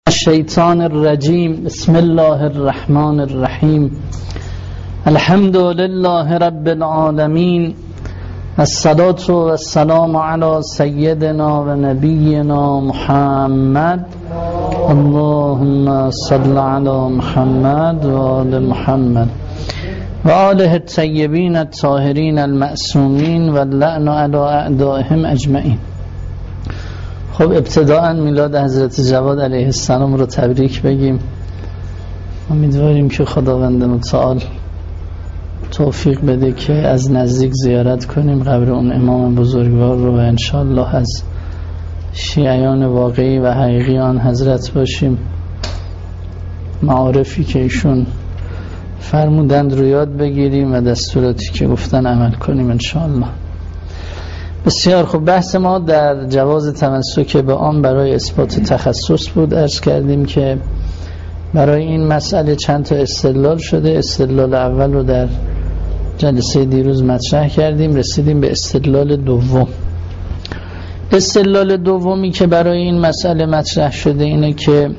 الشیطان الرجیم. بسم الله الرحمن الرحیم. الحمد لله رب العالمین، الصلاة والسلام علی سیدنا و نبینا محمد. اللهم صل علی محمد و آل محمد و آله الطیبین الطاهرین المعصومین و اللعن علی اعدائهم اجمعین. خب ابتداء میلاد حضرت جواد علیه السلام رو تبریک بگیم. امیدواریم که خداوند متعال توفیق بده که از نزدیک زیارت کنیم قبر اون امام بزرگوار رو و انشالله از شیعیان واقعی و حقیقی آن حضرت باشیم. معارفی که ایشون فرمودند رو یاد بگیریم و دستوراتی که گفتن عمل کنیم انشالله. بسیار خوب، بحث ما در جواز تمسک به آن برای اثبات تخصص بود. عرض کردیم که برای این مسئله چند تا استدلال شده. استدلال اول رو در جلسه دیروز مطرح کردیم، رسیدیم به استدلال دوم. استدلال دومی که برای این مسئله مطرح شده اینه که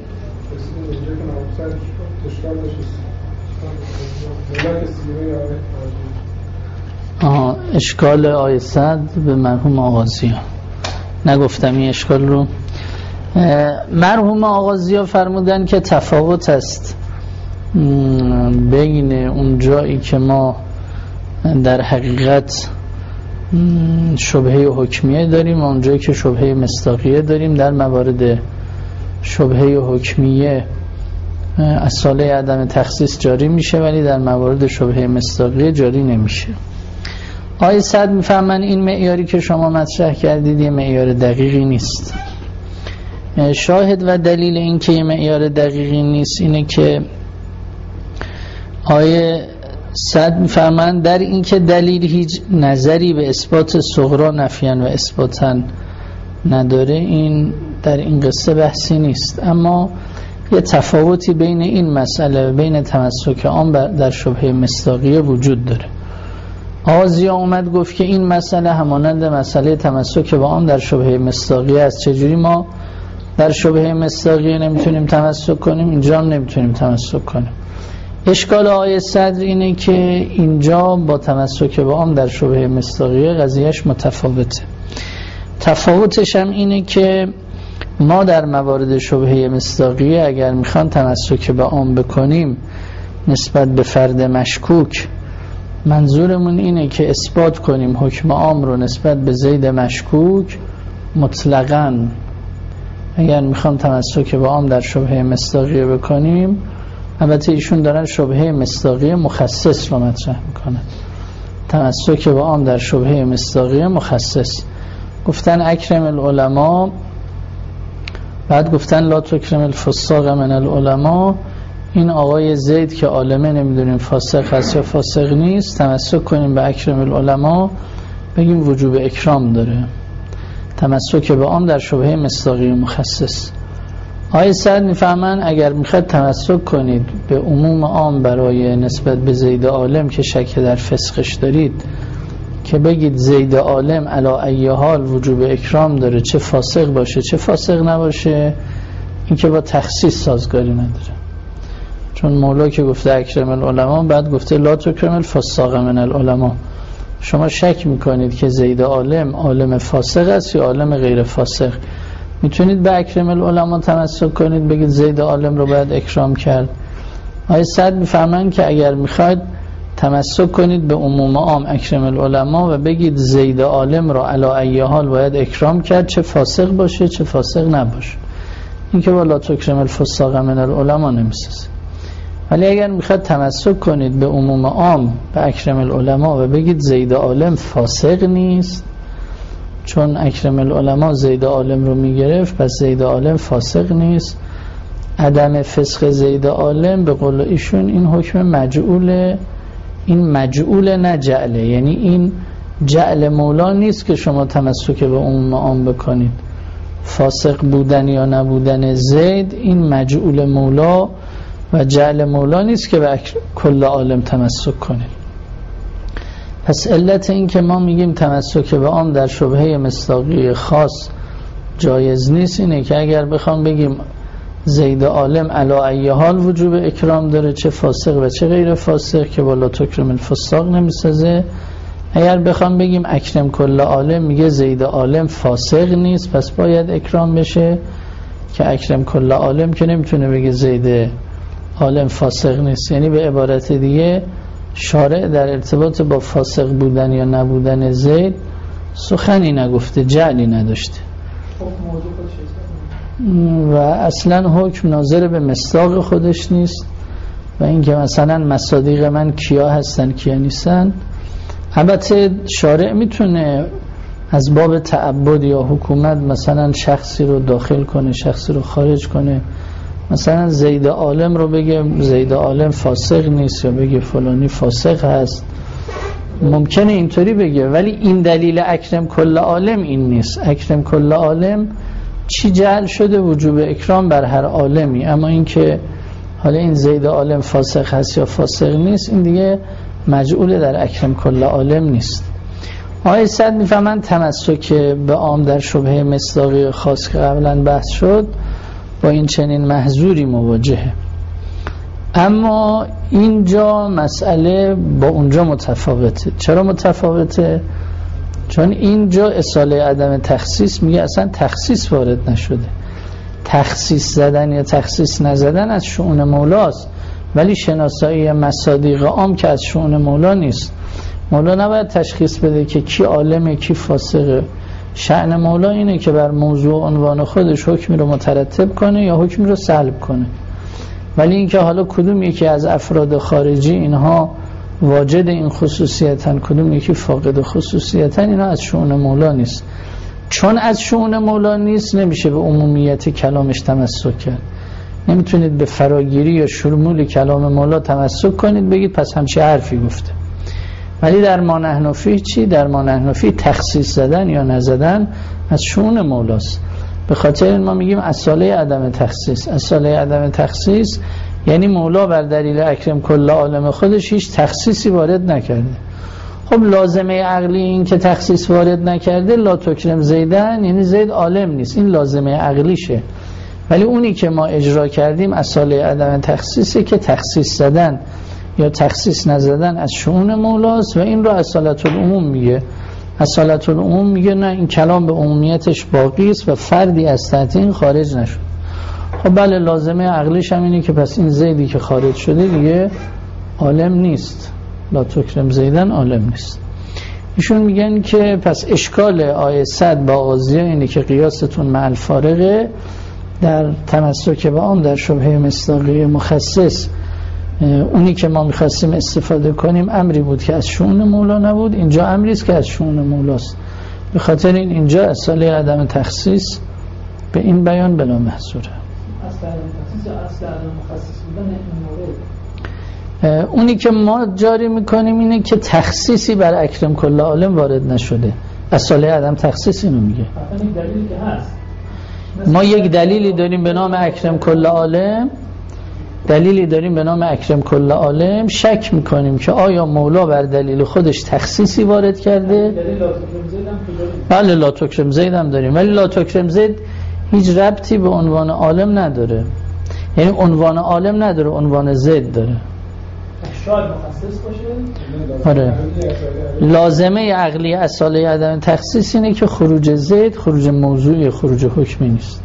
اشکال آیه صد به مرحوم آغازی ها. نگفتم این اشکال رو. مرحوم آغازی ها فرمودن که تفاوت است بین اون جایی که ما در حقیقت شبهه حکمیه داریم و اون جایی که شبهه مصداقیه داریم. در موارد شبهه حکمیه اصاله عدم تخصیص جاری میشه، ولی در موارد شبهه مصداقیه جاری نمیشه. آیه صد میفهمن این معیاری که شما مطرح کردید یه معیار دقیقی نیست. شاهد و دلیل این که یه معیار دقیقی نیست اینه که آیه صد میفهمن در این که دلیل هیچ نظری به اثبات صغرا نفیان و اثباتن نداره، این در این قصه بحثی نیست. اما یه تفاوتی بین این مسئله و بین تمسک عام در شبهه مصداقیه وجود داره. آغازی اومد گفت که این مسئله همانند مسئله تمسک با عام در شبهه مصداقیه است. چجوری ما در شبهه مصداقیه نمیتونیم تمسک کنیم، اینجا هم نمیتونیم تمسک کنیم؟ اشکال آیه صدر اینه که اینجا با تمسک با عام در شبهه مصداقیه قضیهش متفاوته. تفاوتش هم اینه که ما در موارد شبهه مصداقیه اگر میخوان تمسک به عام بکنیم نسبت به فرد مشکوک، منظورمون اینه که اثبات کنیم حکم عام رو نسبت به زید مشکوک مطلقاً. اگر میخوام تمسک به عام در شبهه مصداقیه بکنیم، البته ایشون دارن شبهه مصداقیه مخصص رو مطرح میکنن. تمسک به عام در شبهه مصداقیه مخصص گفتن اکرم العلماء، بعد گفتن لا تکرم الفساق من العلماء. این آقای زید که عالمه نمیدونیم فاسق هست یا فاسق نیست، تمسک کنیم به اکرم العلماء، بگیم وجوب اکرام داره. تمسک به عام در شبهه مصداقیه مخصص. آیه صد میفهمن اگر میخواد تمسک کنید به عموم عام برای نسبت به زید عالم که شک در فسقش دارید، که بگید زید عالم علی ای حال وجوب اکرام داره، چه فاسق باشه چه فاسق نباشه، این که با تخصیص سازگاری نداره. چون مولا که گفته اکرم العلماء بعد گفته لا تکرم الفساق من العلماء. شما شک میکنید که زید عالم فاسق است یا عالم غیر فاسق، میتونید به اکرم العلماء تمسک کنید، بگید زید عالم رو باید اکرام کرد. آیه صد میفهمن که اگر میخواید تمسک کنید به عموم عام اکرم العلماء و بگید زید عالم رو علی ای حال باید اکرام کرد، چه فاسق باشه چه فاسق نباشه، این که لا تکرم الفساق من العلماء نمیسازه. ولی اگر میخواد تمسک کنید به عموم عام به اکرم العلماء و بگید زید عالم فاسق نیست، چون اکرم العلماء زید عالم رو میگرفت، پس زید عالم فاسق نیست. عدم فسق زید عالم به قول ایشون این حکم مجعوله، این مجعول نه جعله، یعنی این جعل مولا نیست که شما تمسک به عموم عام بکنید. فاسق بودن یا نبودن زید این مجعول مولا و جعل مولا نیست که به کل عالم تمسک کنید. پس علت این که ما میگیم تمسک به عام در شبهه مصداقی خاص جایز نیست اینه که اگر بخوام بگیم زید عالم علی ای حال وجوب اکرام داره، چه فاسق و چه غیر فاسق، که بالا تکرم الفساق نمیسازه. اگر بخوام بگیم اکرم کل عالم، میگه زید عالم فاسق نیست پس باید اکرام بشه، که اکرم کل عالم که نمیتونه بگه زید عالم فاسق نیست. یعنی به عبارت دیگه شارع در ارتباط با فاسق بودن یا نبودن زید سخنی نگفته، جعلی نداشته و اصلا حکم ناظر به مصداق خودش نیست. و اینکه مثلا مصادیق من کیا هستن کیا نیستن، البته شارع میتونه از باب تعبد یا حکومت مثلا شخصی رو داخل کنه شخصی رو خارج کنه، مثلا زید عالم رو بگه زید عالم فاسق نیست یا بگه فلانی فاسق هست، ممکنه اینطوری بگه، ولی این دلیل اکرم کل عالم این نیست. اکرم کل عالم چی جعل شده؟ وجوب اکرام بر هر عالمی. اما اینکه حالا این زید عالم فاسق هست یا فاسق نیست، این دیگه مجعول در اکرم کل عالم نیست. آیه 100 میفهمن تمسک به عام در شبهه مصداقی خاص که قبلا بحث شد با این چنین محظوری مواجهه. اما اینجا مسئله با اونجا متفاوته. چرا متفاوته؟ چون اینجا اصاله عدم تخصیص میگه اصلا تخصیص وارد نشده. تخصیص زدن یا تخصیص نزدن از شؤون مولاست، ولی شناسایی مصادیق عام که از شؤون مولا نیست. مولا نباید تشخیص بده که کی عالمه کی فاسقه. شأن مولا اینه که بر موضوع عنوان خودش حکمی رو مترتب کنه یا حکمی رو سلب کنه، ولی اینکه حالا کدوم یکی از افراد خارجی اینها واجد این خصوصیتن کدوم یکی فاقد خصوصیتن، اینا از شؤون مولا نیست. چون از شؤون مولا نیست نمیشه به عمومیت کلامش تمسک کرد. نمیتونید به فراگیری یا شمول کلام مولا تمسک کنید بگید پس همچه حرفی گفته. ولی در ما نحن فیه چی؟ در ما نحن فیه تخصیص زدن یا نزدن از شؤون مولاست. به خاطر این ما میگیم اصاله عدم تخصیص. اصاله عدم تخصیص یعنی مولا بر دلیل اکرم کل عالم خودش هیچ تخصیصی وارد نکرده. خب لازمه عقلی این که تخصیص وارد نکرده لا تکرم زیدن، یعنی زید عالم نیست، این لازمه عقلیشه. ولی اونی که ما اجرا کردیم اصاله عدم تخصیصه که تخصیص زدن یا تخصیص نزدن از شؤون مولاست و این رو اصالت العموم میگه. اصالت العموم میگه نه، این کلام به عمومیتش باقی است و فردی از تحت این خارج نشد. خب بله لازمه عقلیش هم اینه که پس این زیدی که خارج شده دیگه عالم نیست، لا تکرم زیدن عالم نیست. ایشون میگن که پس اشکال آیه 100 با آغازیه اینه که قیاستون مع الفارقه در تمسک به عام در شبهه مصداقی مخصص. اونی که ما میخواستیم استفاده کنیم امری بود که از شؤون مولا نبود، اینجا امری است که از شؤون مولاست. به خاطر اینجا اصاله عدم تخصیص به این بیان بلا محصوره. اصل عدم مخصص بودن این مورد اونی که ما جاری میکنیم اینه که تخصیصی بر اکرم کل عالم وارد نشده. اصاله عدم تخصیص اینو میگه. دلیلی که هست ما یک دلیلی داریم به نام اکرم کل عالم، دلیلی داریم به نام اکرم کل عالم، شک میکنیم که آیا مولا بر دلیل خودش تخصیصی وارد کرده؟ بله لا تکرم زید هم داریم، ولی لا تکرم زید هیچ ربطی به عنوان عالم نداره. یعنی عنوان عالم نداره، عنوان زید داره. شاید مخصص باشه. آره. لازمه عقلی اصاله عدم تخصیص اینه که خروج زید خروج موضوعی، خروج حکمی نیست.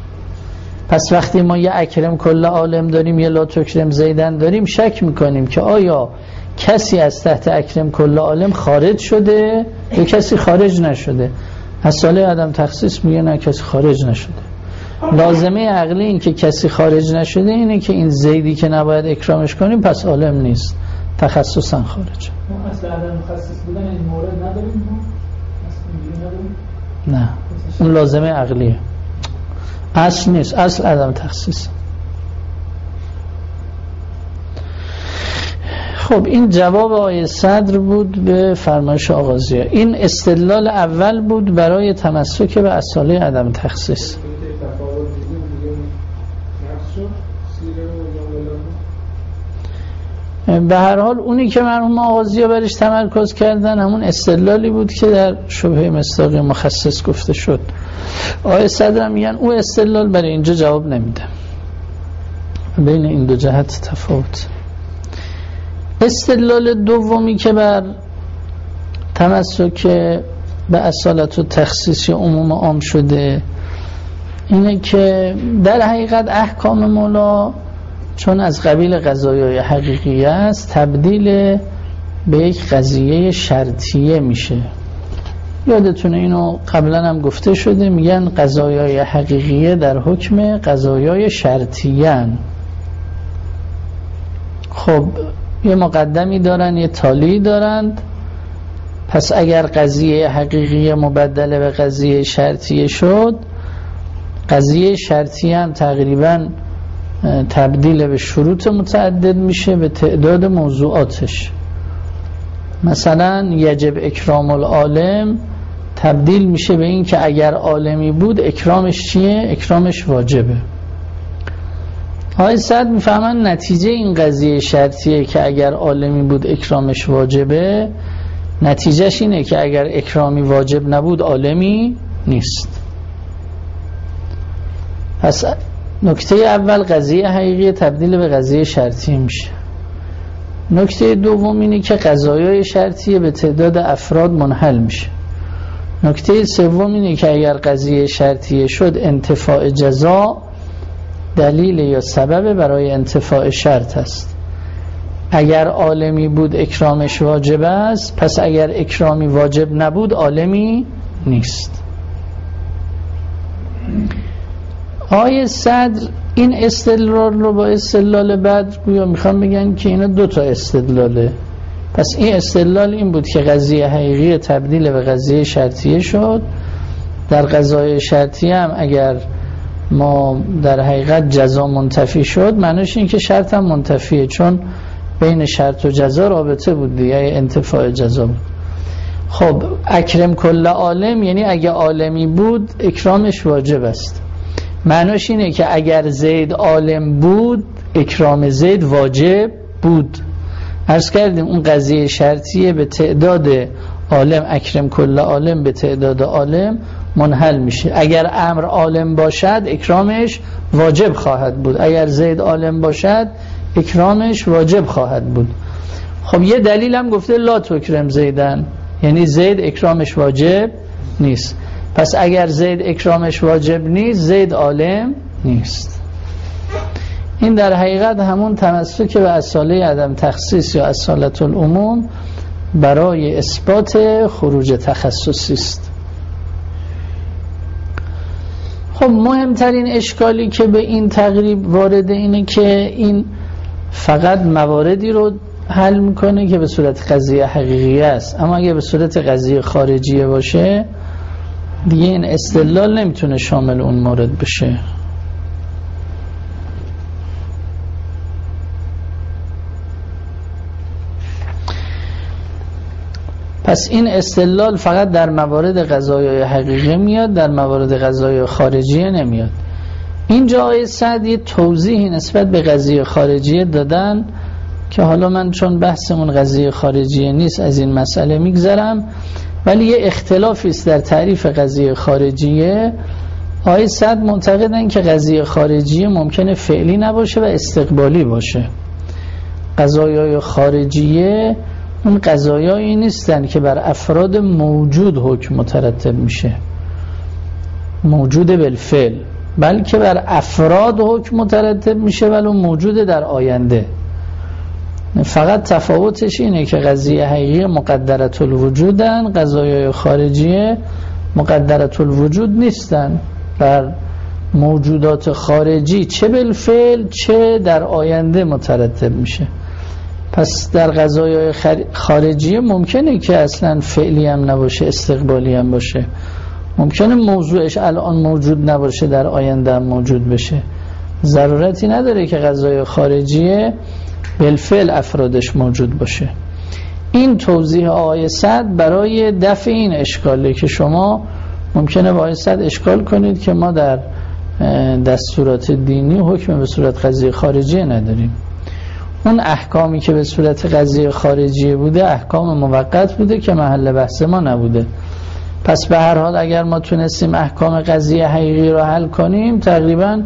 پس وقتی ما یه اکرم کل عالم داریم یه لا تکرم زیدن داریم، شک میکنیم که آیا کسی از تحت اکرم کل عالم خارج شده یا کسی خارج نشده. اصاله عدم تخصیص میگه نه، کسی خارج نشده. لازمه عقلی این که کسی خارج نشده اینه که این زیدی که نباید اکرامش کنیم پس عالم نیست، تخصصا خارج. اصل عدم تخصیص بودن این مورد نداریم؟ نه، اون لازمه عقلیه، اصل نیست، اصل عدم تخصیص. خب این جواب آیه صدر بود به فرمایش آغازیه. این استدلال اول بود برای تمسک به اصاله عدم تخصیص. به هر حال اونی که مرحوم آغازیه برش تمرکز کردن همون استدلالی بود که در شبهه مصداقی مخصص گفته شد. آیه صدر هم میگن او استدلال برای اینجا جواب نمیده. بین این دو جهت تفاوت. استدلال دومی که بر تمسک به اصالت و تخصیص عموم عام شده اینه که در حقیقت احکام مولا چون از قبیل قضایای حقیقی است تبدیل به یک قضیه شرطیه میشه. یادتونه اینو قبلا هم گفته شده، میگن قضایای حقیقیه در حکم قضایای شرطیه. خب یه مقدمی دارن یه تالی دارند، پس اگر قضیه حقیقیه مبدل به قضیه شرطیه شد، قضیه شرطیه هم تقریبا تبدیل به شروط متعدد میشه به تعداد موضوعاتش. مثلا یجب اکرام العالم تبدیل میشه به این که اگر عالمی بود اکرامش چیه؟ اکرامش واجبه. آقای سعد میفهمن نتیجه این قضیه شرطیه که اگر عالمی بود اکرامش واجبه، نتیجهش اینه که اگر اکرامی واجب نبود عالمی نیست. پس نکته اول قضیه حقیقی تبدیل به قضیه شرطی میشه. نکته دوم اینه که قضایای شرطیه به تعداد افراد منحل میشه. نکته سوم اینه که اگر قضیه شرطیه شد انتفاع جزا دلیل یا سبب برای انتفاع شرط است. اگر عالمی بود اکرامش واجب است، پس اگر اکرامی واجب نبود عالمی نیست. آیه صدر این استدلال رو با استدلال بعد گویا میخوام بگن که اینا دو تا استدلاله. پس این استدلال این بود که قضیه حقیقی تبدیل به قضیه شرطیه شد. در قضای شرطیه هم اگر ما در حقیقت جزا منتفی شد، معنیش این که شرط هم منتفیه، چون بین شرط و جزا رابطه بود دیگه، انتفاع جزا بود. خب اکرم کل عالم یعنی اگه عالمی بود اکرامش واجب است. معنیش اینه که اگر زید عالم بود اکرام زید واجب بود. عرض کردیم اون قضیه شرطیه به تعداد عالم، اکرم کل عالم به تعداد عالم منحل میشه. اگر امر عالم باشد اکرامش واجب خواهد بود، اگر زید عالم باشد اکرامش واجب خواهد بود. خب یه دلیل هم گفته لا تکرم زیدن، یعنی زید اکرامش واجب نیست. پس اگر زید اکرامش واجب نیست زید عالم نیست. این در حقیقت همون تمسک به اصاله عدم تخصیص یا اصالت العموم برای اثبات خروج تخصصی است. خب مهمترین اشکالی که به این تقریب وارده اینه که این فقط مواردی رو حل میکنه که به صورت قضیه حقیقی است، اما اگه به صورت قضیه خارجیه باشه دیگه این استدلال نمیتونه شامل اون مورد بشه. پس این استدلال فقط در موارد قضایای حقیقی میاد، در موارد قضایای خارجیه نمیاد. اینجا آیه سعد یه توضیحی نسبت به قضیه خارجیه دادن که حالا من چون بحثمون قضیه خارجیه نیست از این مسئله میگذرم، ولی یه اختلافی است در تعریف قضیه خارجیه. آیه سعد معتقدن که قضیه خارجیه ممکنه فعلی نباشه و استقبالی باشه. قضایای خارجیه اون قضایایی نیستن که بر افراد موجود حکم مترتب میشه، موجود بالفعل، بلکه بر افراد حکم مترتب میشه ولو موجود در آینده. فقط تفاوتش اینه که قضیه حقیقی مقدرت الوجودن، قضایای خارجیه مقدرت الوجود نیستن، بر موجودات خارجی چه بالفعل چه در آینده مترتب میشه. پس در قضایای خارجیه ممکنه که اصلا فعلی هم نباشه استقبالی هم باشه، ممکنه موضوعش الان موجود نباشه در آینده هم موجود بشه. ضرورتی نداره که قضای خارجیه بالفعل افرادش موجود باشه. این توضیح آیه صد برای دفع این اشکاله که شما ممکنه با آیه صد اشکال کنید که ما در دستورات دینی حکم به صورت قضیه خارجیه نداریم. اون احکامی که به صورت قضیه خارجیه بوده احکام موقت بوده که محل بحث ما نبوده. پس به هر حال اگر ما تونستیم احکام قضیه حقیقی رو حل کنیم تقریبا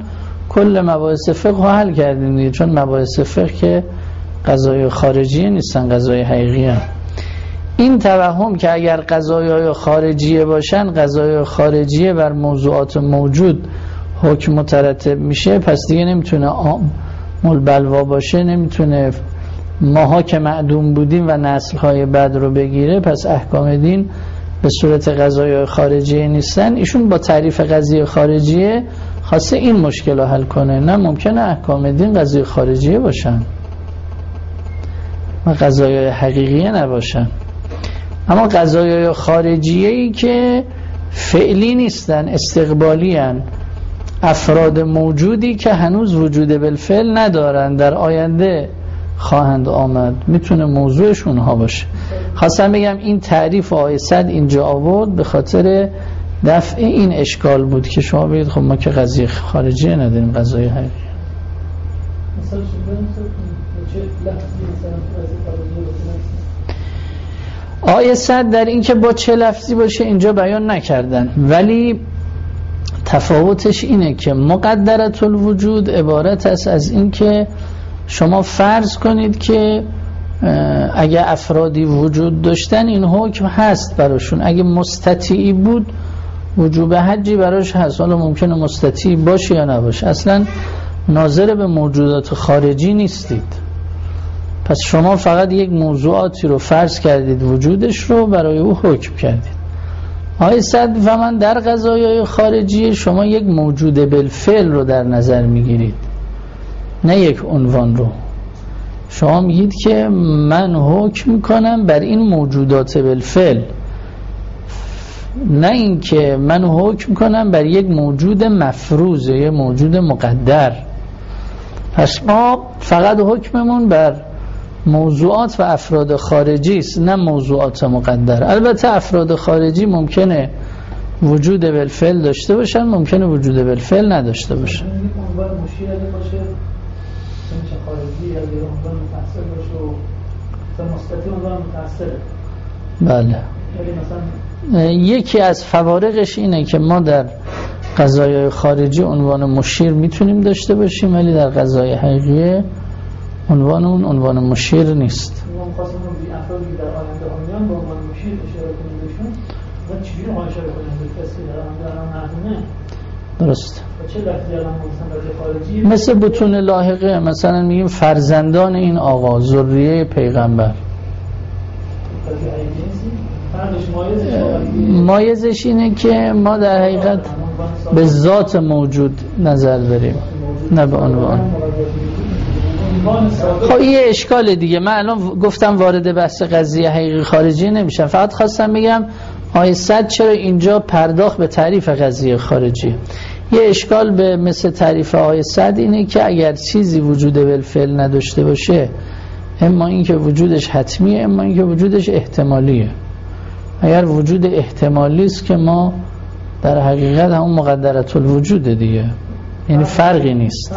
کل مباحث فقه رو حل کردیم دیگه، چون مباحث فقه که قضایای خارجیه نیستن، قضایای حقیقیه. این توهم که اگر قضایای خارجیه باشن، قضایای خارجیه بر موضوعات موجود حکم مترتب میشه، پس دیگه نمیتونه عام البلوا باشه، نمیتونه ماها که معدوم بودیم و نسل‌های بعد رو بگیره، پس احکام دین به صورت قضایای خارجیه نیستن. ایشون با تعریف قضیه خارجیه خواسته این مشکل رو حل کنه. نه، ممکنه احکام دین قضیه خارجیه باشن و قضایای حقیقیه نباشن، اما قضایای خارجیه‌ای که فعلی نیستن، استقبالی هن، افراد موجودی که هنوز وجود بالفعل ندارن، در آینده خواهند آمد، میتونه موضوعش اونها باشه. خواستم بگم این تعریف آیه 100 اینجا آورد به خاطر دفع این اشکال بود که شما بگید خب ما که قضیه خارجی نداریم، قضای حقیقی. آیه 100 در این که با چه لفظی باشه اینجا بیان نکردن، ولی تفاوتش اینه که مقدرة الوجود عبارت است از این که شما فرض کنید که اگه افرادی وجود داشتن این حکم هست براشون، اگه مستطیعی بود وجوب حجی براش هست، حالا ممکنه مستطیع باشه یا نباشه، اصلا ناظر به موجودات خارجی نیستید. پس شما فقط یک موضوعاتی رو فرض کردید وجودش رو برای او حکم کردید. آیه 100 و من در قضایای خارجی شما یک موجود بالفعل رو در نظر میگیرید، نه یک عنوان رو. شما میگید که من حکم میکنم بر این موجودات بالفعل، نه این که من حکم کنم بر یک موجود مفروض یا موجود مقدر. پس ما فقط حکممون بر موضوعات و افراد خارجی است، نه موضوعات مقدر. البته افراد خارجی ممکنه وجود بالفعل داشته باشن، ممکنه وجود بالفعل نداشته باشن. بله. یکی از فوارقش اینه که ما در قضایای خارجی عنوان مشیر میتونیم داشته باشیم، ولی در قضای حقیقی عنوان اون عنوان مشیر نیست. درست. مثل بطون لاحقه، مثلا میگیم فرزندان این آقا، ذریه پیغمبر. مایزش اینه که ما در حقیقت به ذات موجود نظر داریم، نه به عنوان. خب یه اشکال دیگه. من الان گفتم وارد بحث قضیه حقیقی خارجی نمیشم، فقط خواستم بگم آیه 100 چرا اینجا پرداخت به تعریف قضیه خارجی. یه اشکال به مثل تعریف آیه 100 اینه که اگر چیزی وجود بالفعل نداشته باشه، اما اینکه وجودش حتمیه، اما اینکه وجودش احتمالیه. اگر وجود احتمالی است که ما در حقیقت همون مقدرة الوجود دیگه، یعنی فرقی نیست.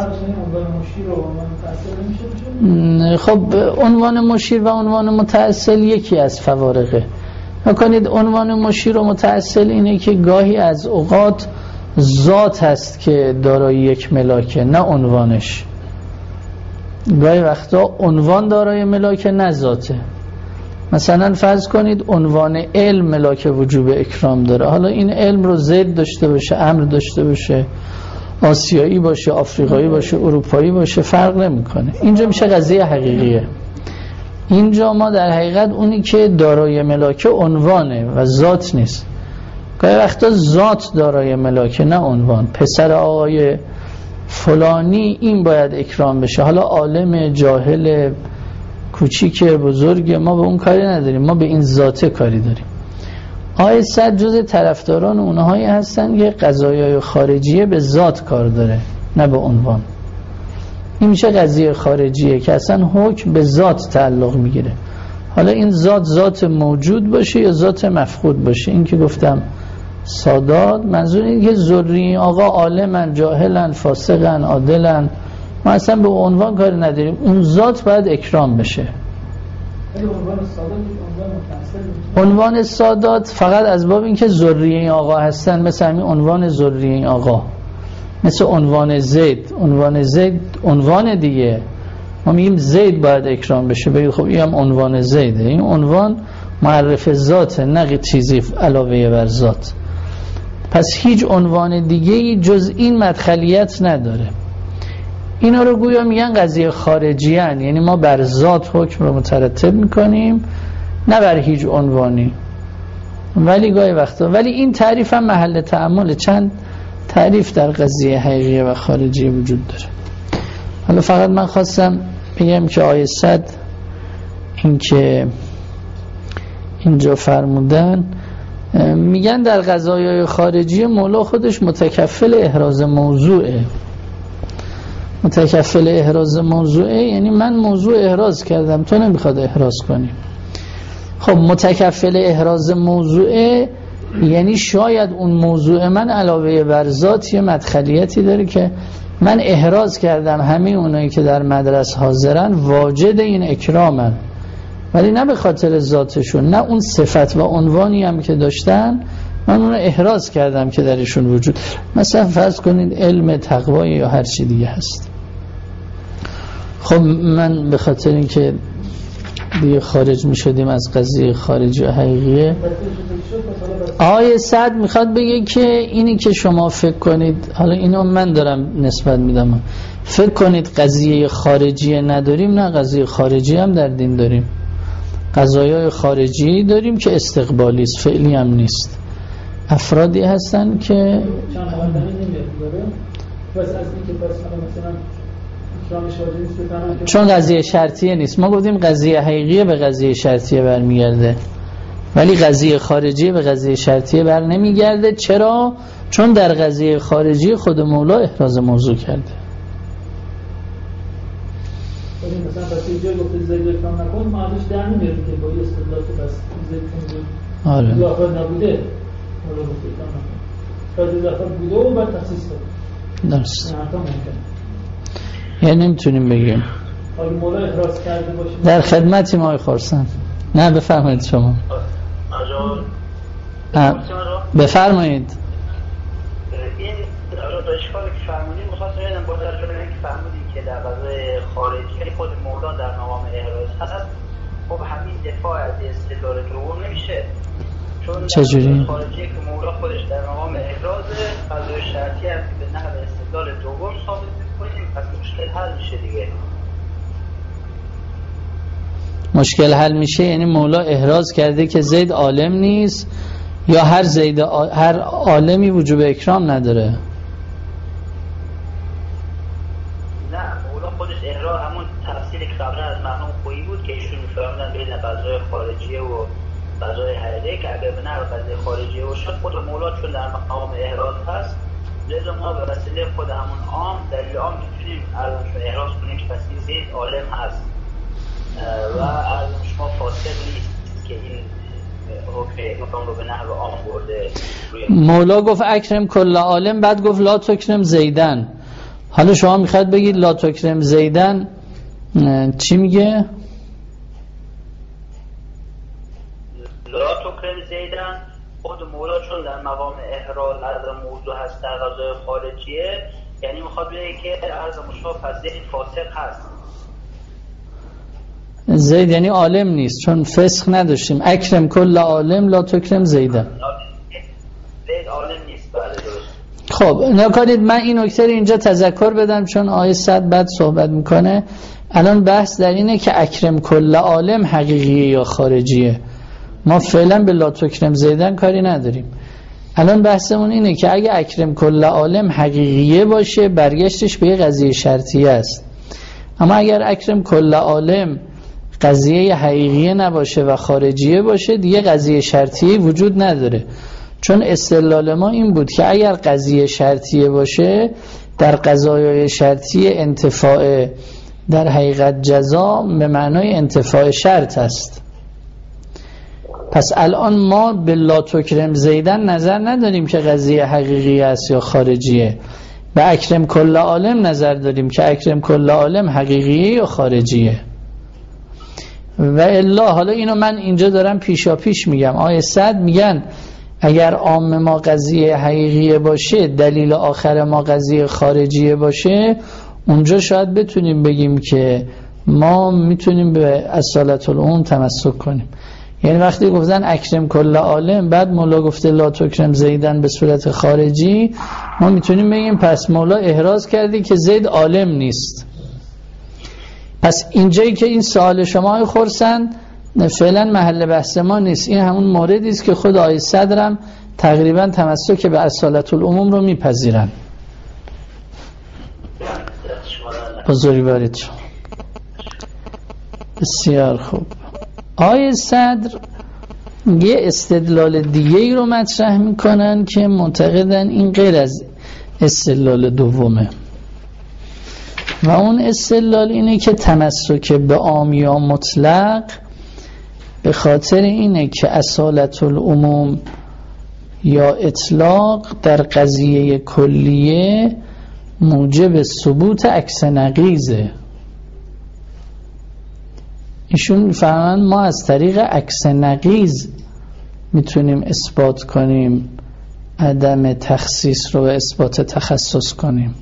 خب عنوان مشیر و عنوان متأصل یکی از فوارقه. نکنید عنوان مشیر و متأصل اینه که گاهی از اوقات ذات هست که دارای یک ملاکه، نه عنوانش. گاهی وقتا عنوان دارای ملاکه، نه ذاته. مثلا فرض کنید عنوان علم ملاک وجوب اکرام داره، حالا این علم رو زید داشته باشه، امر داشته باشه، آسیایی باشه، آفریقایی باشه، اروپایی باشه، فرق نمیکنه. اینجا میشه قضیه حقیقیه. اینجا ما در حقیقت اونی که دارای ملاکه عنوانه و ذات نیست. گاهی وقتا ذات دارای ملاکه، نه عنوان. پسر آقای فلانی این باید اکرام بشه، حالا عالم، جاهل، کوچیک، بزرگ، ما به اون کاری نداریم، ما به این ذاته کاری داریم. آیه 100 جز طرفداران اونهایی هستن که قضایای خارجیه به ذات کار داره، نه به عنوان. این میشه قضیه خارجیه که اصلا حکم به ذات تعلق میگیره. حالا این ذات موجود باشه یا ذات مفقود باشه. این که گفتم سادات، منظور اینه که ذریه آقا عالمن، جاهلن، فاسقن، عادلن، ما اصلا به عنوان کاری نداریم، اون ذات باید اکرام بشه. عنوان سادات فقط از باب اینکه ذریه آقا هستن، مثل همین عنوان ذریه آقا، مثل عنوان زید. عنوان زید عنوان دیگه، ما میگیم زید باید اکرام بشه، بگید خب این هم عنوان زیده. این عنوان معرف ذاته، نه چیزی علاوه بر ذات. پس هیچ عنوان دیگه جز این مدخلیت نداره. اینا رو گویا میگن قضیه خارجی هن، یعنی ما بر ذات حکم رو مترتب میکنیم نه بر هیچ عنوانی. ولی گاهی وقتا، ولی این تعریف هم محل تأمل، چند تعریف در قضیه حقیقیه و خارجی وجود داره. حالا فقط من خواستم بگم که آیه 100 این که اینجا فرمودن، میگن در قضایای خارجی مولا خودش متکفل احراز موضوعه. متکفل احراز موضوعه یعنی من موضوع احراز کردم، تو نمیخواد احراز کنی. خب متکفل احراز موضوعه یعنی شاید اون موضوع من علاوه بر ذات یه مدخلیتی داره که من احراز کردم همه اونایی که در مدرسه حاضرن واجد این اکرامن، ولی نه به خاطر ذاتشون، نه اون صفت و عنوانی هم که داشتن من اون رو احراز کردم که درشون وجود. مثلا فرض کنید علم تقوی یا هر چی دیگه هست. خب من به خاطر اینکه دیگه خارج می شدیم از قضیه خارجی و حقیقیه، آیه 100 میخواد بگه که اینی که شما فکر کنید، حالا اینو من دارم نسبت میدم، فکر کنید قضیه خارجی نداریم، نه قضیه خارجی هم در دین داریم. قضایای خارجی داریم که استقبالی است، فعلی هم نیست. افرادی هستن که چون قضیه شرطیه نیست، ما گفتیم قضیه حقیقیه به قضیه شرطیه برمیگرده، ولی قضیه خارجی به قضیه شرطیه بر نمیگرده. چرا؟ چون در قضیه خارجی خود مولا احراز موضوع کرده. مثلا پس اینجا گفته زید اکرام نکن، ما ازش در نمیاریم که با یه استدلال که پس زید چون آره دو افراد نبوده مولا گفته اکرام نکن، پس دو افراد بوده و بعد تخصیص داده. درست. یعنی نمیتونیم بگیم اگه مولا احراز کرده باشه در خدمتی ما خورسن. نه بفرمایید شما. بفرمایید. این اشکالی که فرمودید می‌خواستم ببینم با توجه به اینکه فرمودید که در قضای خارجی خود مولا در مقام احراز هست، خب همین دفاع از استدلال دوم نمیشه، چون چجوری؟ خارجی که مولا خودش در مقام احراز قضای شرطی هم که به نحو استدلال دوم ثابت می‌کنیم، پس مشکل حل میشه دیگه. مشکل حل میشه یعنی مولا احراز کرده که زید عالم نیست، یا هر عالمی وجوب اکرام نداره؟ نه، مولا خودش احراز همون تفصیلی که قبلا از مرحوم خویی بود که ایشون می‌فرمودن بین قضای خارجیه و قضای حقیقیه، که اگر به نحو قضای خارجیه باشه خود مولا چون در مقام احراز هست، لذا ما به وسیله خود همون عام دلیل عام میتونیم ارزش احراز کنیم که پس این زید عالم هست و ارزش شما فاسد نیست که این حکم رو به نحو عام برده. مولا گفت اکرم کل عالم، بعد گفت لا تکرم زیدن. حالا شما میخواد بگید لا تکرم زیدن چی میگه؟ لا تکرم زیدن خود مولا چون در مقام احراز عرض موضوع هست در قضای خارجیه، یعنی میخواد بگه که عرض مشابه پس زید فاسق هست. زید یعنی عالم نیست، چون فسق نداشتیم. اکرم کل عالم لا تکرم زیدن. زید عالم نیست. بله درست. خب نکنید من این نکته اینجا تذکر بدم، چون آیه 100 بعد صحبت میکنه. الان بحث در اینه که اکرم کل عالم حقیقیه یا خارجیه. ما فعلا به لا تکرم زیدن کاری نداریم. الان بحثمون اینه که اگه اکرم کل عالم حقیقیه باشه، برگشتش به یه قضیه شرطیه است. اما اگر اکرم کل عالم قضیه حقیقیه نباشه و خارجیه باشه، دیگه قضیه شرطیه وجود نداره. چون استدلال ما این بود که اگر قضیه شرطیه باشه، در قضایای شرطیه انتفاع در حقیقت جزا به معنای انتفاع شرط است. پس الان ما به لا تکرم زیدن نظر نداریم که قضیه حقیقی است یا خارجیه، به اکرم کل عالم نظر داریم که اکرم کل عالم حقیقیه یا خارجیه. و الا حالا اینو من اینجا دارم پیشا پیش میگم. آیه 100 میگن اگر عام ما قضیه حقیقیه باشه، دلیل آخر ما قضیه خارجیه باشه، اونجا شاید بتونیم بگیم که ما میتونیم به اصالت العموم تمسک کنیم. یعنی وقتی گفتن اکرم کل عالم، بعد مولا گفته لا تکرم زیدن به صورت خارجی، ما میتونیم بگیم پس مولا احراز کردی که زید عالم نیست. پس اینجایی که این سوال شما خرسند فعلا محل بحث ما نیست. این همون موردی است که خود آیه صدرم تقریبا تمسک به اصالت العموم رو میپذیرن. بزرگوارید شما. بسیار خوب. آیه صدر یه استدلال دیگه ای رو مطرح میکنن که معتقدن این غیر از استدلال دومه و اون استدلال اینه که تمسک به عام یا مطلق به خاطر اینه که اصالت العموم یا اطلاق در قضیه کلیه موجب ثبوت عکس نقیضه. ایشون میفهمن ما از طریق عکس نقیض میتونیم اثبات کنیم عدم تخصیص رو به اثبات تخصص کنیم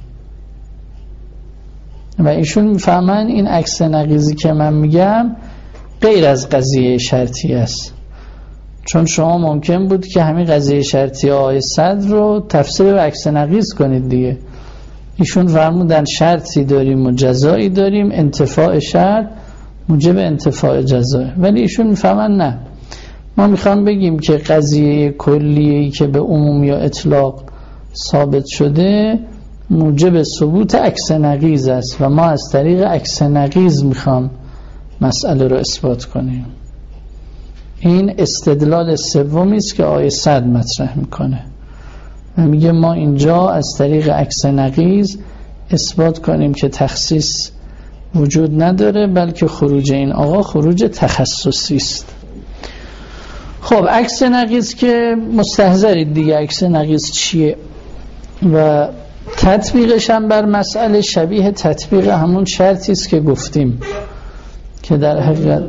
و ایشون میفهمن این عکس نقیضی که من میگم غیر از قضیه شرطی است، چون شما ممکن بود که همین قضیه شرطی آیه صدر رو تفسیر به عکس نقیض کنید دیگه. ایشون فرمودن شرطی داریم و جزایی داریم، انتفاع شرط موجب انتفاع جزا، ولی ایشون میفهمن نه، ما میخوام بگیم که قضیه کلیه‌ای که به عموم یا اطلاق ثابت شده موجب ثبوت عکس نقیض است و ما از طریق عکس نقیض میخوام مسئله رو اثبات کنیم. این استدلال سومی است که آیه صد مطرح میکنه و میگه ما اینجا از طریق عکس نقیض اثبات کنیم که تخصیص وجود نداره، بلکه خروج این آقا خروج تخصصی است. خب عکس نقیض که مستحضرید دیگه، عکس نقیض چیه و تطبیقش هم بر مسئله شبیه تطبیق همون شرطی است که گفتیم که در حقیقت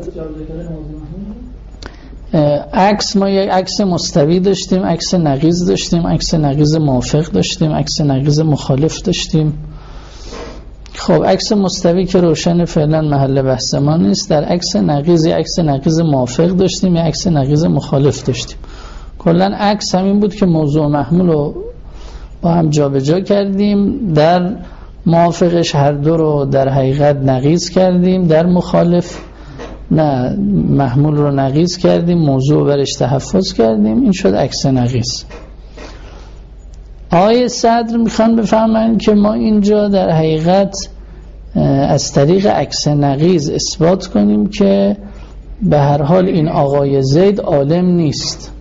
عکس، ما یک عکس مستوی داشتیم، عکس نقیض داشتیم، عکس نقیض موافق داشتیم، عکس نقیض مخالف داشتیم. خب عکس مستوی که روشن فعلا محل بحث ما نیست، در عکس نقیض عکس نقیض موافق داشتیم یا عکس نقیض مخالف داشتیم. کلا عکس همین بود که موضوع محمول رو با هم جابجا کردیم، در موافقش هر دو رو در حقیقت نقیض کردیم، در مخالف نه محمول رو نقیض کردیم، موضوع برش تحفظ کردیم، این شد عکس نقیض. آیه صدر میخوان بفهمن که ما اینجا در حقیقت از طریق عکس نقیض اثبات کنیم که به هر حال این آقای زید عالم نیست.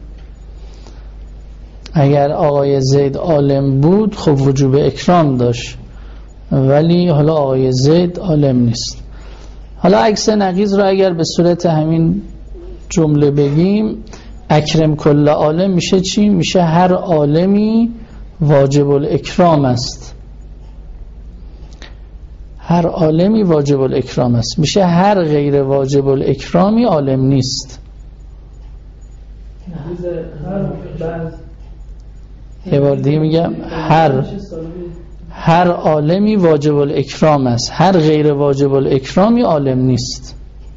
اگر آقای زید عالم بود خب وجوب اکرام داشت، ولی حالا آقای زید عالم نیست. حالا عکس نقیض رو اگر به صورت همین جمله بگیم، اکرم کل عالم میشه چی؟ میشه هر عالمی واجب الاکرام است. هر عالمی واجب الاکرام است. میشه هر غیر واجب الاکرامی عالم نیست. یه بار دیگه میگم، هر عالمی واجب الاکرام است، هر غیر واجب الاکرامی عالم نیست.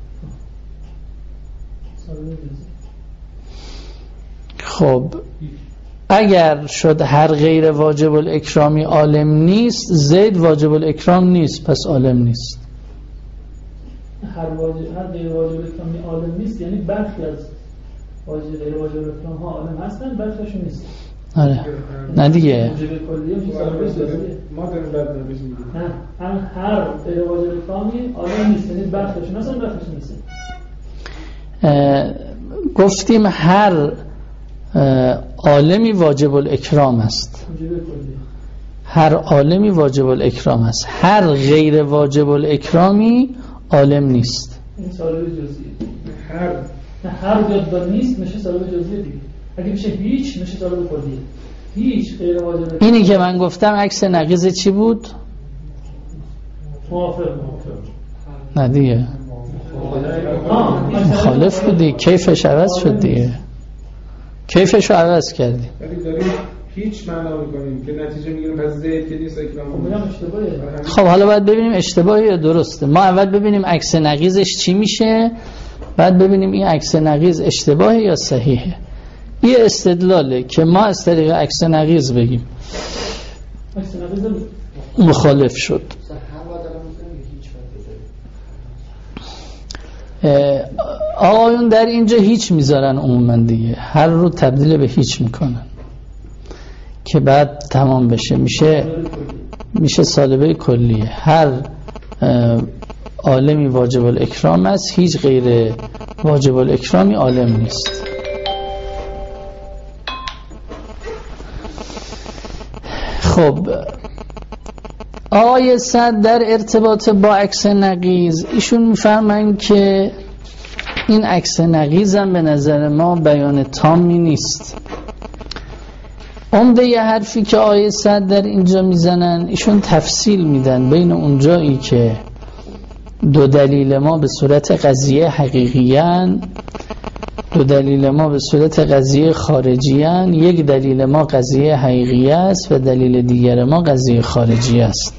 خب اگر شد هر غیر واجب الاکرامی عالم نیست، زید واجب الاکرام نیست، پس عالم نیست. هر غیر واجب الاکرامی عالم نیست یعنی برخی از غیر واجب الاکرام ها عالم هستن، برخیشون نیست. آره نه دیگه، ما داریم نه هر غیر واجب الاکرامی عالم نیست یعنی برخیشون هستن، برخیشون نیست. گفتیم هر عالمی واجب الاکرام است، هر عالمی واجب الاکرام است، هر غیر واجب الاکرامی عالم نیست. این سالب جزئیه. هر جدا نیست میشه سالب جزئیه دیگه. اگه میشه هیچ میشه سالب کلیه. هیچ غیر واجب. اینی که من گفتم عکس نقیض چی بود؟ موافق. نه دیگه مخالف بودی، کیفش عوض شد دیگه. کیفش رو عوض کردیم. ولی داریم هیچ معنا میکنیم که نتیجه میگیریم پس زید که نیست اکرام. خب حالا باید ببینیم اشتباهی یا درسته. ما اول ببینیم عکس نقیضش چی میشه، بعد ببینیم این عکس نقیض اشتباهه یا صحیحه. این استدلاله که ما از طریق عکس نقیض بگیم مخالف شد. آقایون در اینجا هیچ میذارن عموما دیگه، هر رو تبدیل به هیچ میکنن که بعد تمام بشه، میشه سالبه کلیه. هر عالمی واجب الاکرام است، هیچ غیر واجب الاکرامی عالم نیست. خب آقای صد در ارتباط با عکس نقیض ایشون میفرمایند که این عکس نقیض هم به نظر ما بیان تامی نیست. عمده ی حرفی که آقای صد در اینجا میزنن، ایشون تفصیل میدن بین اون جایی که دو دلیل ما به صورت قضیه حقیقیان، دو دلیل ما به صورت قضیه خارجیان، یک دلیل ما قضیه حقیقی است و دلیل دیگر ما قضیه خارجی است.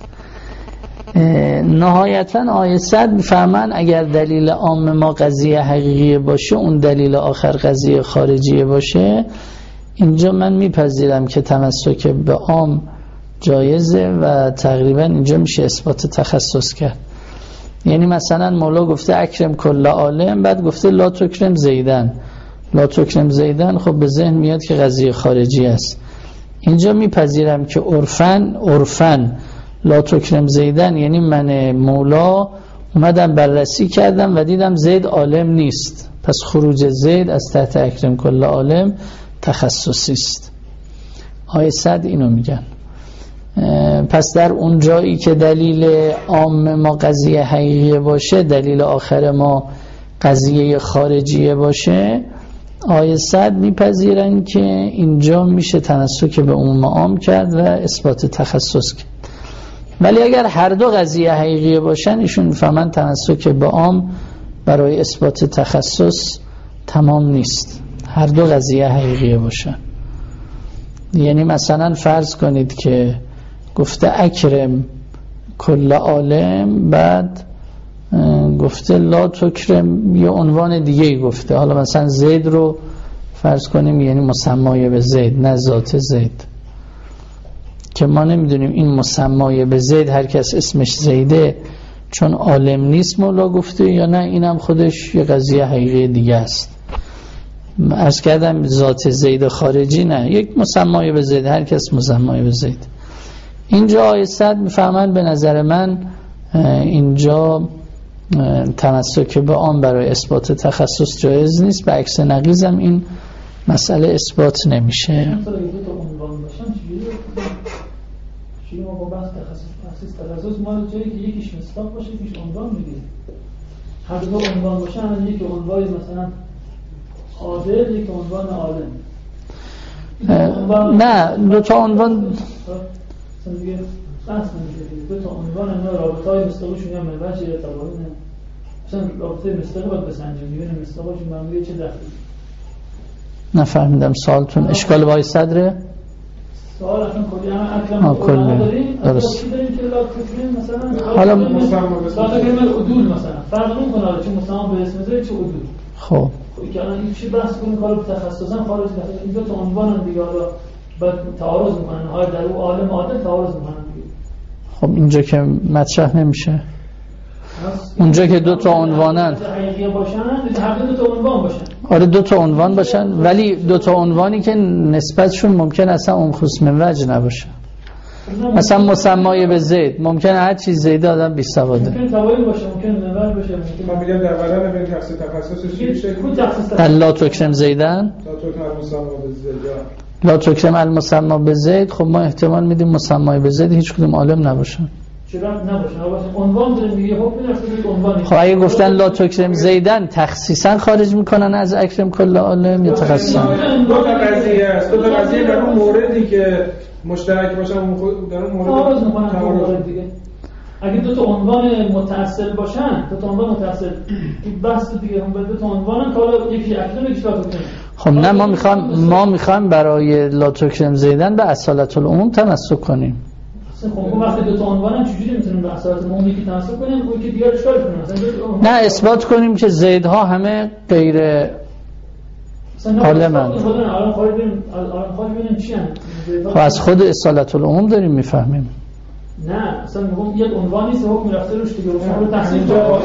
نهایتا آیه 100 میفهمن اگر دلیل عام ما قضیه حقیقی باشه، اون دلیل آخر قضیه خارجی باشه، اینجا من میپذیرم که تمسک به عام جایزه و تقریبا اینجا میشه اثبات تخصص کرد. یعنی مثلا مولا گفته اکرم کل عالم، بعد گفته لا تکرم زیدن. لا تکرم زیدن خب به ذهن میاد که قضیه خارجی است. اینجا میپذیرم که عرفن لا تکرم زیدن یعنی من مولا اومدم بررسی کردم و دیدم زید عالم نیست، پس خروج زید از تحت اکرم کل عالم تخصصی است. آیه 100 اینو میگن. پس در اون جایی که دلیل عام ما قضیه حقیقی باشه، دلیل آخر ما قضیه خارجیه باشه، آیه 100 میپذیرن که اینجا میشه تنسک به عموم عام کرد و اثبات تخصص کرد. ولی اگر هر دو قضیه حقیقی باشن، ایشون میفهمن تنسک به عام برای اثبات تخصص تمام نیست. هر دو قضیه حقیقی باشن. یعنی مثلا فرض کنید که گفته اکرم کل عالم، بعد گفته لا تکرم یه عنوان دیگه گفته، حالا مثلا زید رو فرض کنیم یعنی مسمای به زید نه ذات زید، که ما نمیدونیم این مسمای به زید هر کس اسمش زیده چون عالم نیست مولا گفته یا نه اینم خودش یه قضیه حقیقی دیگه است. عرض کردم ذات زید خارجی نه، یک مسمای به زید، هر کس مسمای به زید. اینجا آیه 100 میفهمن به نظر من اینجا تمسک به آن برای اثبات تخصص جایز نیست، به عکس نقیضم این مسئله اثبات نمیشه. چی ما با بحث تخصص ما جایی که یکیش مصداق باشه یکیش عنوان میگه، هر دو عنوان باشن، یکی عنوان مثلا عادل، یک عنوان عالم. نه دو تا عنوان دیگه بحث نمیشه. دو تا عنوان اینا رابطه‌های مصداقشون یا منبعش یا تباین، مثلا رابطه مصداق باید بسنجیم ببینیم مصداقشون معمولی چه دخلی. نفهمیدم سوالتون. اشکال وای صدره؟ سوال اصلا کلی اکرم کلی داریم. درست. مثلا حالا مثلا عدول مثلا فرق نمی‌کنه حالا چه مسلمان به اسم زید چه عدول. خب که الان این چی بحث کنیم کارو تخصصا خارج این دو تا عنوان دیگه حالا بعد تعارض میکنن، های در اون عالم عادل تعارض میکنن دیگه. خب اینجا که مطرح نمیشه، اونجا که دو تا عنوانن حقیقی باشن، هر دو تا عنوان باشن. آره دو تا عنوان باشن، ولی دو تا عنوانی که نسبتشون ممکن اصلا اون خصم وجه نباشه. مثلا مسمای به زید ممکنه هر چیز زید آدم بی سواده، ممکن تباین باشه، ممکن منور باشه، ممکن من میگم در بدن ببین تخصصش چی میشه؟ لا تکرم زیدن، لا تکرم المسما به زید. خب ما احتمال میدیم مسمای به زید هیچ کدوم عالم نباشن. چرا نباشن؟ عنوان داره میگه حکم درست عنوانی. خب اگه گفتن لا تکرم زیدن تخصیصا خارج میکنن از اکرم کل عالم یا تخصیصا؟ دو تا قضیه است، دو تا قضیه در اون موردی که مشترک باشن در اون مورد تعارض میکنن مورد دیگه. اگه دو تا عنوان متصل باشن، دو تا عنوان متصل، این بحث دیگه هم دو تا عنوانن که حالا یکی اکرم یکی لا تکرم. خب نه، ما میخوایم برای لا تکرم زیدن به اصالت العموم تمسک کنیم. خب وقتی دو تا عنوانن چجوری میتونیم به اصالت العموم یکی تمسک کنیم اون که دیگه اشکال کنیم؟ نه، اثبات کنیم که زیدها همه غیر عالمن. الان خواهی ببینیم چی هست؟ خب از خود اصالت العموم داریم میفهمیم. نه اصلا میگم یک عنوان نیست حکم رفته روش دیگه رو تخصیص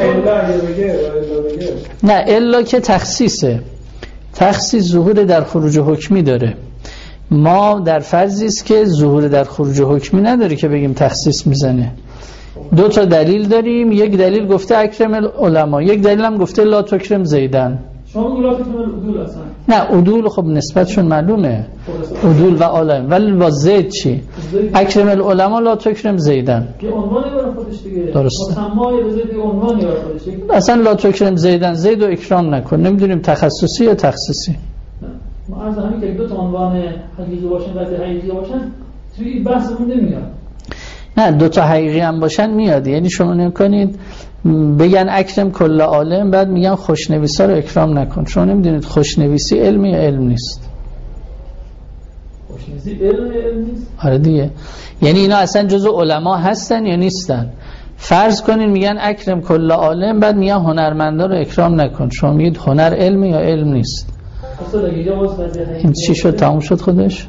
نه الا که تخصیصه. تخصیص ظهور در خروج حکمی داره. ما در فرضی است که ظهور در خروج حکمی نداره که بگیم تخصیص میزنه. دو تا دلیل داریم، یک دلیل گفته اکرم العلماء، یک دلیل هم گفته لا تکرم زیدن. شما لا تکرم العدول اصلا نه عدول خب نسبتشون معلومه، عدول و عالم، ولی با زید چی؟ اکرم العلماء لا تکرم زیدن یه عنوانی برای خودش دیگه، درسته، مسمای به زید عنوانی برای خودش دیگه. اصلا لا تکرم زیدن، زید و اکرام نکن. نمیدونیم تخصصی یا تخصیصی. ما از همین که دو تا عنوان حقیقی باشن و حقیقی باشن توی بحثمون نمیاد. نه دو تا حقیقی هم باشن میاد. یعنی شما نکنید بگن اکرم کل عالم بعد میگن خوشنویسا رو اکرام نکن. شما نمیدونید خوشنویسی علم یا علم نیست. خوشنویسی علم نیست؟ آره دیگه. یعنی اینا اصلا جزء علما هستن یا نیستن؟ فرض کنین میگن اکرم کل عالم بعد میگن هنرمندا رو اکرام نکن. شما میگید هنر علم یا علم نیست؟ این چی شد؟ تموم شد خودش؟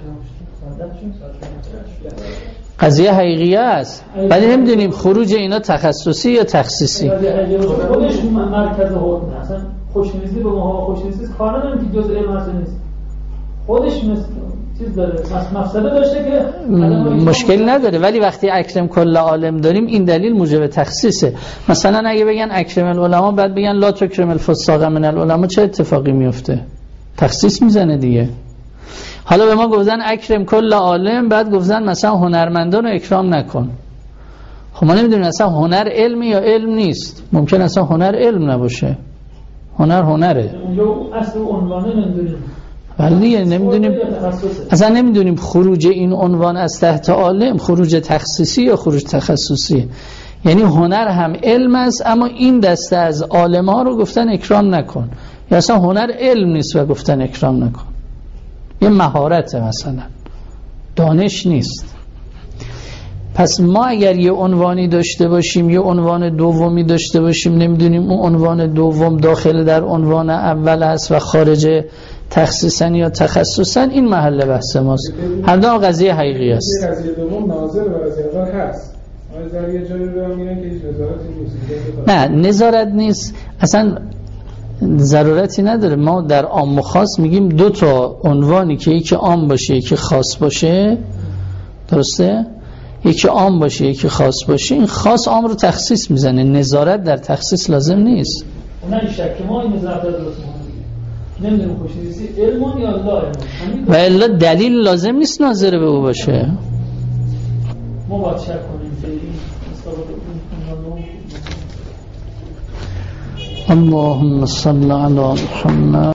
قضیه حقیقیه است، ولی نمیدونیم خروج اینا تخصصی یا تخصیصی. خودش مرکز حکم اصلا خوشنویسی به ما خوشنویسی کار نداره که جزء علم اصلا نیست. خودش مثل چیز داره، مفسده داشته که مشکل نداره، ولی وقتی اکرم کل عالم داریم این دلیل موجب تخصیصه. مثلا اگه بگن اکرم العلماء بعد بگن لا تکرم الفساق من العلماء، چه اتفاقی میفته؟ تخصیص میزنه دیگه. حالا به ما گفتن اکرم کل عالم بعد گفتن مثلا هنرمندان رو اکرام نکن. خب ما نمیدونیم اصلا هنر علمی یا علم نیست. ممکن اصلا هنر علم نباشه، هنر هنره. اصل عنوانه نمیدونیم. ولی نمیدونیم اصلا نمیدونیم خروج این عنوان از تحت عالم خروج تخصیصی یا خروج تخصصی. یعنی هنر هم علم است اما این دسته از عالم‌ها رو گفتن اکرام نکن، یا اصلا هنر علم نیست و گفتن اکرام نکن. یه مهارته، مثلا دانش نیست. پس ما اگر یه عنوانی داشته باشیم، یه عنوان دومی داشته باشیم، نمیدونیم اون عنوان دوم داخل در عنوان اول است و خارج تخصیصا یا تخصصا، این محل بحث ماست. هر دو قضیه حقیقی است. قضیه دوم ناظر و قضیه اول هست. در یه جایی رو میگن که هیچ نظارتی نیست. نه نظارت نیست، اصلا ضرورتی نداره. ما در عام و خاص میگیم دو تا عنوانی که یکی عام باشه یکی خاص باشه، درسته؟ یکی عام باشه یکی خاص باشه، این خاص عام رو تخصیص میزنه. نظارت در تخصیص لازم نیست. اون شک ما این نظارت درست نمیدونم خوشنویسی علم یا لا علم، و الا دلیل لازم نیست ناظر به او باشه. ما باید شک کنیم که این اللهم صل علی محمد.